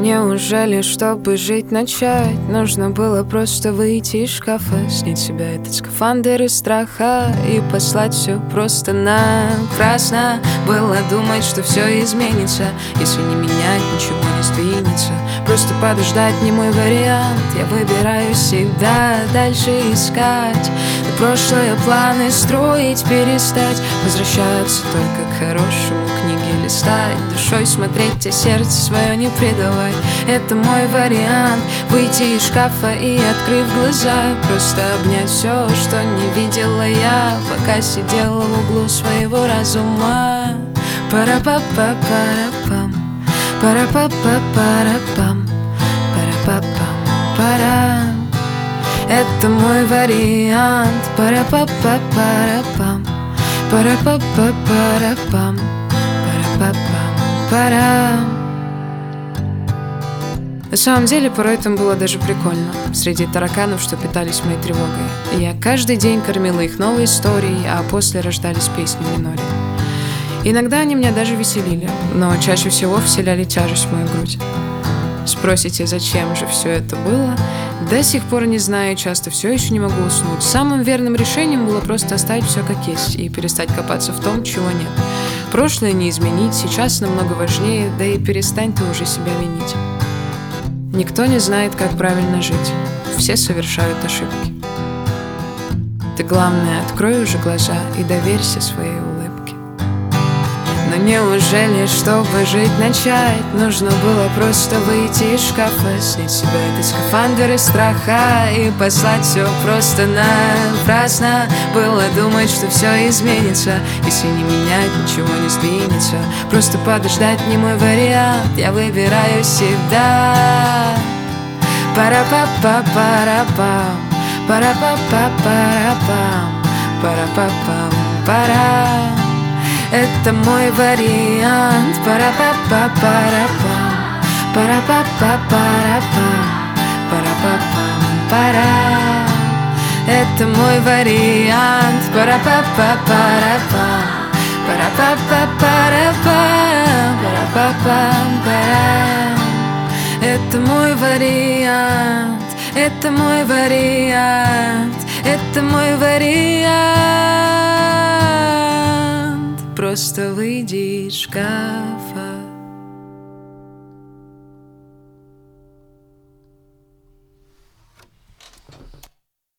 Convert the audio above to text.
Неужели, чтобы жить начать, нужно было просто выйти из шкафа, снять с себя этот скафандр из страха и послать все просто напрасно? Было думать, что все изменится, если не менять, ничего не сдвинется. Просто подождать не мой вариант, я выбираю себя дальше искать. На прошлое планы строить, перестать, возвращаться только к хорошему, книги листать, душой смотреть, а сердце свое не предавать. Это мой вариант, выйти из шкафа и, открыв глаза, просто обнять все, что не видела я, пока сидела в углу своего разума. Пара-па-па-пара-пам, пара-па-па-пара-пам, пара-па-пам-пара. Это мой вариант. Пара-па-па-пара-пам, пара-па-па-пара-пам, пара-па-пам-пара. На самом деле, порой там было даже прикольно. Среди тараканов, что питались моей тревогой. И я каждый день кормила их новой историей, а после рождались песни в миноре. Иногда они меня даже веселили, но чаще всего вселяли тяжесть в мою грудь. Спросите, зачем же все это было? До сих пор не знаю, часто все еще не могу уснуть. Самым верным решением было просто оставить все как есть и перестать копаться в том, чего нет. Прошлое не изменить, сейчас намного важнее, да и перестань ты уже себя винить. Никто не знает, как правильно жить. Все совершают ошибки. Ты, главное, открой уже глаза и доверься своей улыбке. Но неужели, чтобы жить начать, нужно было просто выйти из шкафа, снять с себя этот скафандр из страха и послать все просто напрасно? Было думать, что все изменится, если не менять, ничего не сдвинется. Просто подождать не мой вариант, я выбираю себя. Пара-па-па-пара-пам, пара-па-па-пара-пам, пара-па-пам-пара. Это мой вариант. Пара-па-па-пара-пам, пара-па-па-пара-пам, пара-па-пам-пара. Это мой вариант. Пара-па-па-пара-пам, пара-па-па-пара-пам, пара-па-пам-пара. Это мой вариант. Это мой вариант. Это мой вариант. Просто выйди из шкафа.